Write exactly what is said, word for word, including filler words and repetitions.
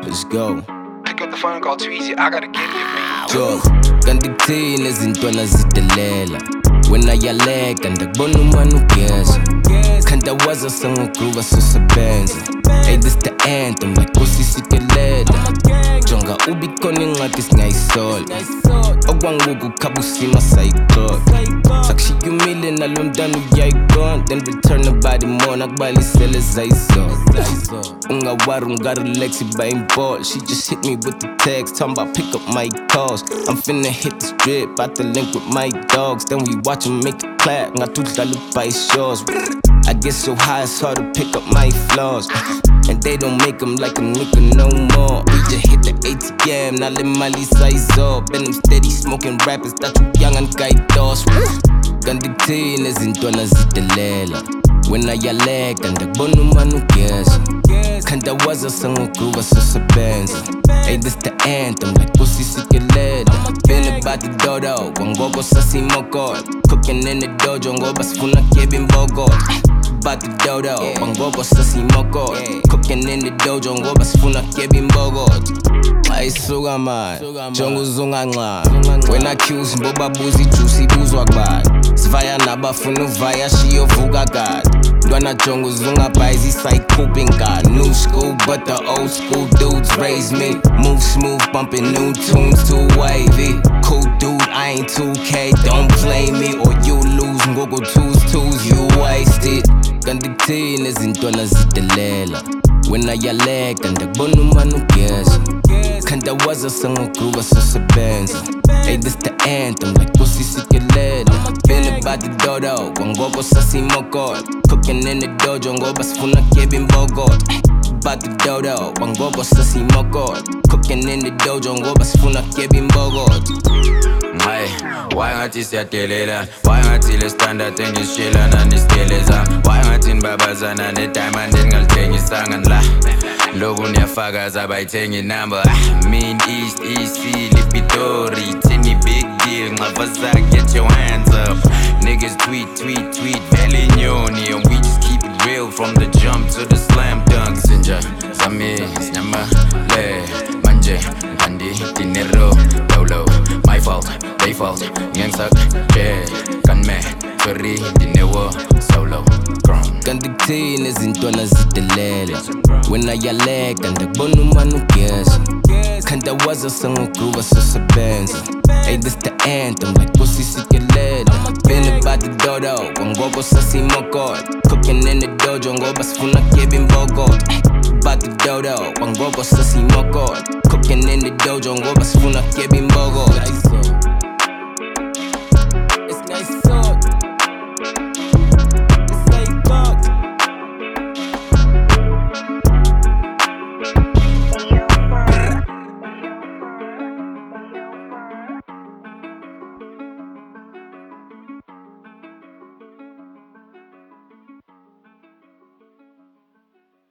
let's go. Pick up the phone and call too easy, I gotta get it, man. Joe, kandikuthini izintwana zidelela wena yaleka ndakubona umane ugeza khandawaza sangokuba susebenza. Hey, this the anthem like kusisikelele jonga ubikhona incwadi singayisola okwanguku khabusima sayixola sakushiyumile nalo mntana uyayigona then return about imona akubalisele zayizola ungawari ungarelax bayimbola. She just hit me with the text talking about pick up my calls. I'm finna hit the strip about to link with my dogs, then we watch them make it clap ngatudlala by shores. I get so high it's hard to pick up my flaws, and they don't make them like a nigga no more. We just hit the A T M, now let my size up, and I'm steady smoking rappers that you young and guide doors. Kandikuthini izintwana zidelela wena yaleka ndakubona umane ugeza khandawaza sangokuba susebenza. Hey, this the anthem like kusisikelele been about the dodo kwangoko sasimokolo cooking in the dojo ngoba sifuna kuyeba imbokodo. About the dodo kwangoko sasimokolo cooking in the dojo ngoba sifuna kuyeba imbokodo. Ayisuka manje jonga uzunganxa wena accuse mbobabuza ijuice ibuzwa kubani sivaya nabafuna uvaya shiyovuka kade ntwana jonga uzungabhayiza isayikhupha ingane. New school but the old school dudes raised me. Move smooth bumping new tunes too wavy. Cool dude I ain't two K, don't play me or you lose ngoko twos twos you wasted. Kandikuthini izintwana zidelela wena yaleka ndakubona umane ugeza khandawaza sangokuba susebenza. Hey, this the anthem like kusisikelele been about the dodo kwangoko sasimokolo cooking in the dojo ngoba sifuna kuyeba imbokodo. About the dodo kwangoko sasimokolo cooking in the dojo ngoba sifuna kuyeba imbokodo. Hey, why ngathi siyadelela? Why ngathi le standard engisishilana nisigeleza? Why ngathi nibabazana ne-diamond engingalthengisanga la? Loku niyafakaza bayithengi number. Mean East, East, Lipitori, thingy big deal, ngxafaza get your hands up. Niggas tweet, tweet, tweet, vele nyoni, and we just keep it real from the jump to the slam dunk. Sinja, zami, sinyamale, manje, ngandi, dinero, low, my fault, they fault, ngengsak, yeah, kanme, sorry, dinewo, solo, grown. Kandikuthini izintwana zidelela wena yaleka ndakubona umane ugeza khandawaza sangokuba susebenza. Hey, this the anthem like kusisikelele been about the dodo kwangoko sasimokolo cooking in the dojo ngoba sifuna kuyeba imbokodo. About the dodo kwangoko sasimokolo cooking in the dojo ngoba sifuna kuyeba imbokodo.